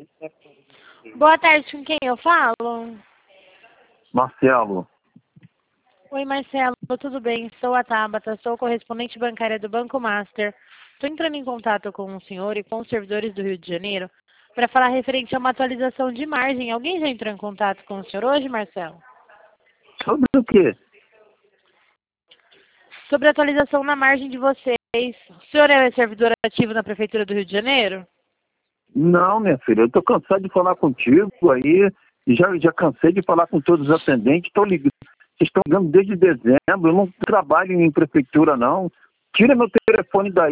Boa tarde, com quem eu falo? Marcelo. Oi, Marcelo, tudo bem? Sou a Tabata, sou correspondente bancária do Banco Master. Estou entrando em contato com o senhor e com os servidores do Rio de Janeiro para falar referente a uma atualização de margem. Alguém já entrou em contato com o senhor hoje, Marcelo? Sobre o quê? Sobre a atualização na margem de vocês. O senhor é servidor ativo na Prefeitura do Rio de Janeiro? Não, minha filha, eu estou cansado de falar contigo aí, já cansei de falar com todos os atendentes, estou ligando. Vocês estão ligando desde dezembro, eu não trabalho em prefeitura, não. Tira meu telefone daí.